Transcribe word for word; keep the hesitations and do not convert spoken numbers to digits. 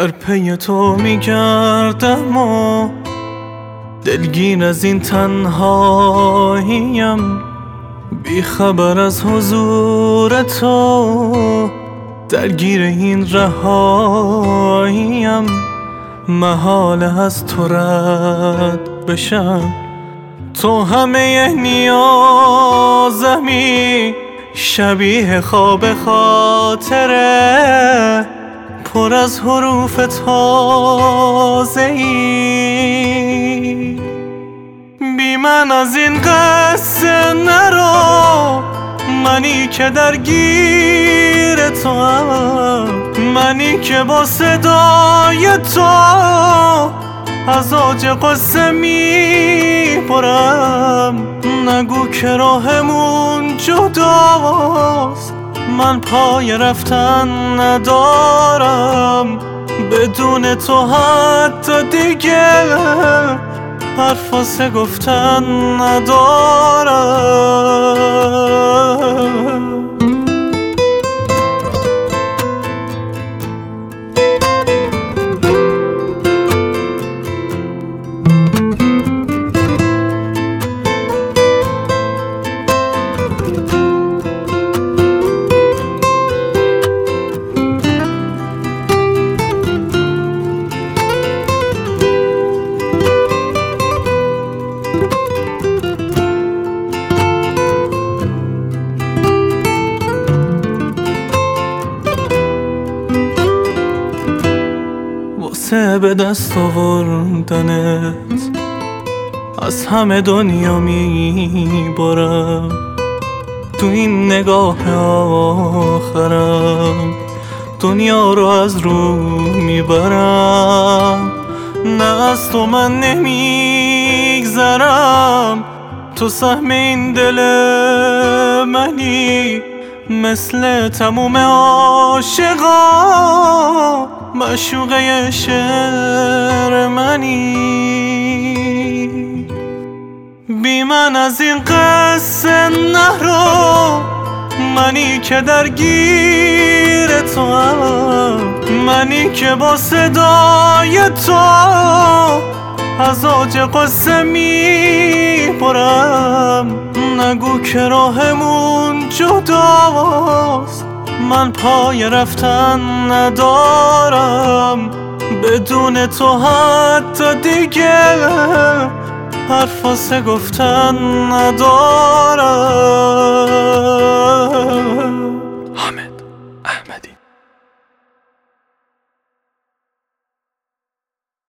در پی تو میگردم و دلگیر از این تنهاییم، بی خبر از حضور تو درگیر این رهاییم. محاله از تو رد بشم، تو همه نیازمی، شبیه خواب خاطره پر از حروف تازه‌ای. بی من از این قصه نرو، منی که درگیر تو هم، منی که با صدای تو از آج قصه میبرم. نگو که راهمون جداست، من پای رفتن ندارم، بدون تو حتی دیگه حرف واسه گفتن ندارم. واسه به دست آوردنت از همه دنیا میبارم، تو این نگاه آخرم دنیا رو از رو میبرم. نه از تو من نمیگذرم، تو سهم این دل منی، مثل تموم عاشقا معشوقه شعر منی. بی من از این قصه نرو، منی که درگیر تو هم، منی که با صدای تو از آج قصه میبرم. نگو که راهمون جداست، من پای رفتن ندارم، بدون تو حتی دیگه حرف واسه گفتن ندارم.